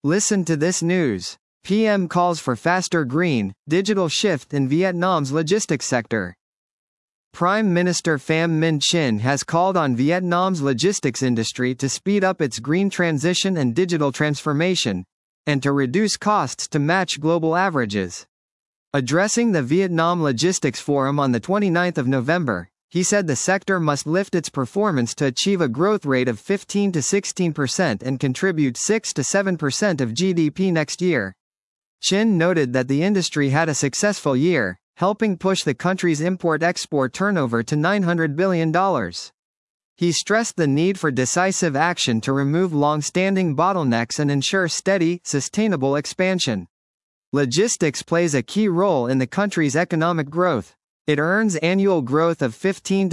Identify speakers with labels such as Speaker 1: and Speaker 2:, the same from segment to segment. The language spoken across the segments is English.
Speaker 1: Listen to this news. PM calls for faster green, digital shift in Vietnam's logistics sector. Prime Minister Pham Minh Chinh has called on Vietnam's logistics industry to speed up its green transition and digital transformation, and to reduce costs to match global averages. Addressing the Vietnam Logistics Forum on the 29th of November, he said the sector must lift its performance to achieve a growth rate of 15 to 16% and contribute 6 to 7% of GDP next year. Chin noted that the industry had a successful year, helping push the country's import-export turnover to $900 billion. He stressed the need for decisive action to remove long-standing bottlenecks and ensure steady, sustainable expansion. Logistics plays a key role in the country's economic growth. It earns annual growth of 15 to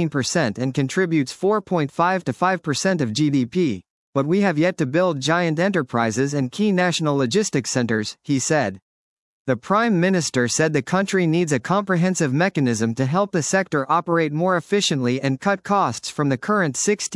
Speaker 1: 16% and contributes 4.5 to 5% of GDP, but we have yet to build giant enterprises and key national logistics centers, he said. The Prime Minister said the country needs a comprehensive mechanism to help the sector operate more efficiently and cut costs from the current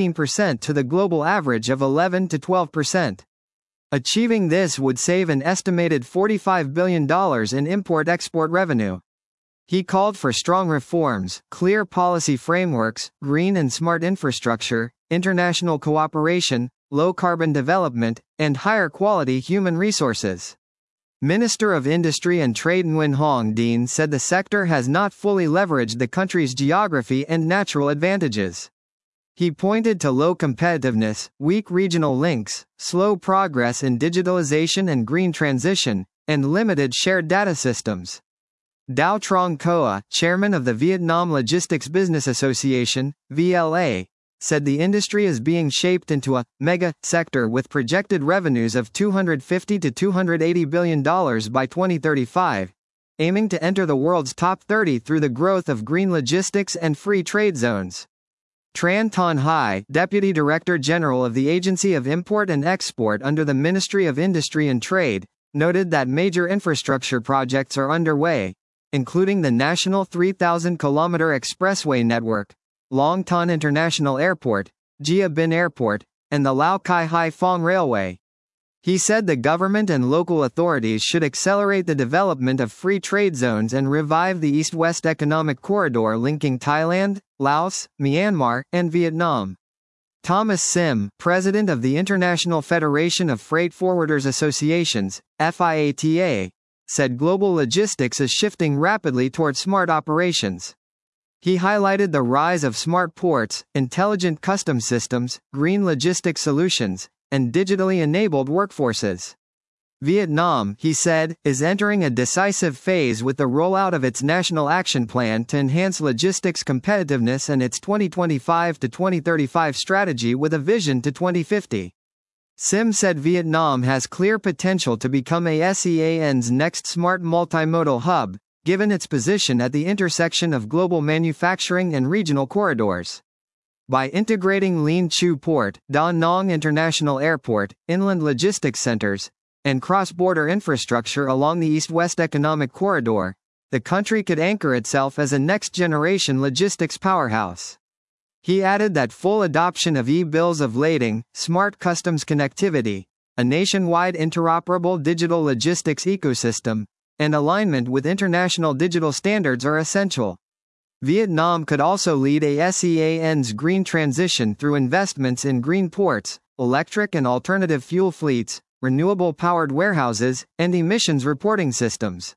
Speaker 1: 16% to the global average of 11 to 12%. Achieving this would save an estimated $45 billion in import-export revenue. He called for strong reforms, clear policy frameworks, green and smart infrastructure, international cooperation, low-carbon development, and higher-quality human resources. Minister of Industry and Trade Nguyen Hong Dien said the sector has not fully leveraged the country's geography and natural advantages. He pointed to low competitiveness, weak regional links, slow progress in digitalization and green transition, and limited shared data systems. Dao Trong Coa, chairman of the Vietnam Logistics Business Association, VLA, said the industry is being shaped into a mega sector with projected revenues of $250 to $280 billion by 2035, aiming to enter the world's top 30 through the growth of green logistics and free trade zones. Tran Ton Hai, Deputy Director General of the Agency of Import and Export under the Ministry of Industry and Trade, noted that major infrastructure projects are underway, including the National 3,000-kilometer expressway network, Long Ton International Airport, Gia Binh Airport, and the Lao Cai Hai Phong Railway. He said the government and local authorities should accelerate the development of free trade zones and revive the East-West Economic Corridor linking Thailand, Laos, Myanmar, and Vietnam. Thomas Sim, president of the International Federation of Freight Forwarders Associations, FIATA, said global logistics is shifting rapidly toward smart operations. He highlighted the rise of smart ports, intelligent customs systems, green logistics solutions, and digitally enabled workforces. Vietnam, he said, is entering a decisive phase with the rollout of its National Action Plan to enhance logistics competitiveness and its 2025 to 2035 strategy with a vision to 2050. Sim said Vietnam has clear potential to become ASEAN's next smart multimodal hub, given its position at the intersection of global manufacturing and regional corridors. By integrating Lien Chu Port, Da Nang International Airport, inland logistics centers, and cross-border infrastructure along the East-West Economic Corridor, the country could anchor itself as a next-generation logistics powerhouse. He added that full adoption of e-bills of lading, smart customs connectivity, a nationwide interoperable digital logistics ecosystem, and alignment with international digital standards are essential. Vietnam could also lead ASEAN's green transition through investments in green ports, electric and alternative fuel fleets, renewable-powered warehouses, and emissions reporting systems.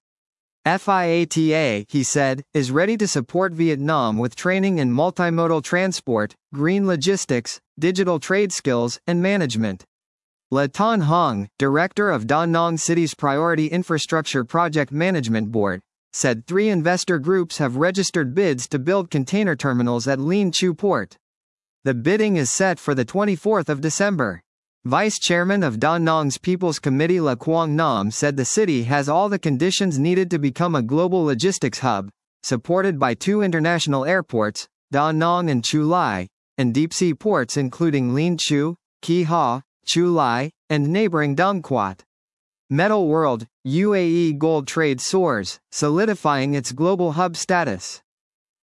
Speaker 1: FIATA, he said, is ready to support Vietnam with training in multimodal transport, green logistics, digital trade skills, and management. Le Ton Hong, director of Da Nang City's Priority Infrastructure Project Management Board, said 3 investor groups have registered bids to build container terminals at Lien Chu Port. The bidding is set for the 24th of December. Vice Chairman of Da Nang's People's Committee Le Quang Nam said the city has all the conditions needed to become a global logistics hub, supported by 2 international airports, Da Nang and Chu Lai, and deep-sea ports including Lien Chu, Key Ha, Chu Lai, and neighboring Dung Quat. Metal World, UAE gold trade soars, solidifying its global hub status.